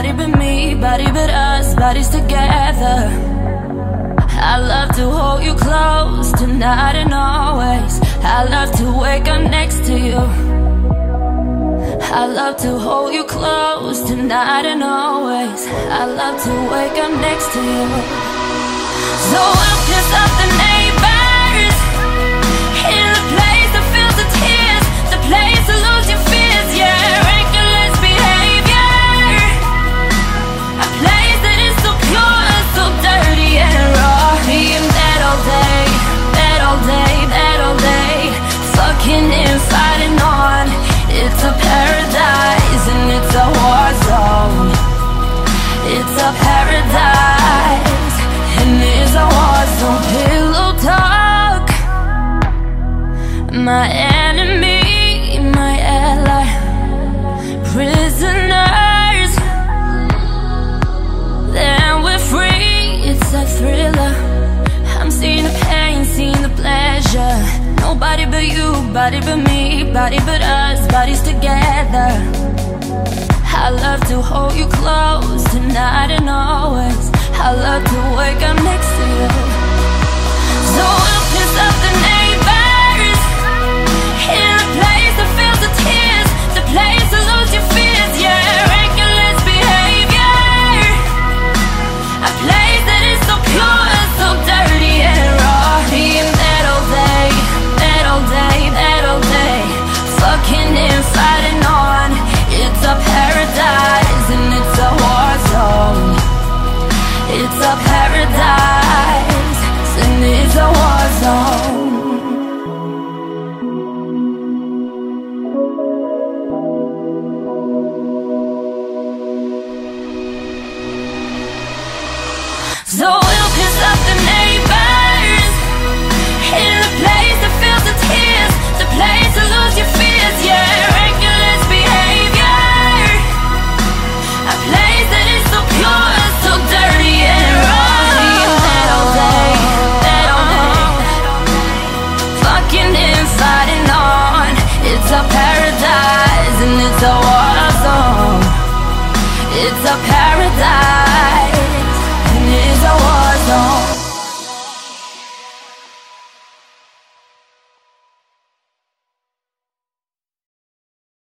body but me, body but us, bodies together. I love to hold you close tonight and always. I love to wake up next to you. I love to hold you close tonight and always. I love to wake up next to you. So we'll piss off the neighbors in the place that feels the tears, the place to lose your fears, yeah. Reckless behavior, a place that is so pure, so dirty and raw. And that all day, that all day, that all day, fucking and fighting on. It's a paradise and it's a war zone. It's a paradise and it's a war zone. Pillow talk, my enemy, my ally. Prisoners, then we're free. It's a thriller. I'm seeing the pain, seeing the pleasure. Nobody but you, body but me, body but us, bodies together. I love to hold you close tonight and always. I love to wake up next to you. So we'll piss off the neighbors in the place that feels the tears, the place to lose your fears, yeah. Reckless behavior, a place that is so pure, so dirty and raw. And that all day, that all day, that all day, fucking and fighting on. It's a paradise and it's a war zone. It's a paradise and it's a war zone. So we'll piss off the neighbors in the place that feels the tears, the place to lose your fears, yeah. Reckless behavior, a place that is so pure, so dirty and raw. That all day, that all day, fucking and fighting on. It's a paradise and it's a war zone. It's a paradise.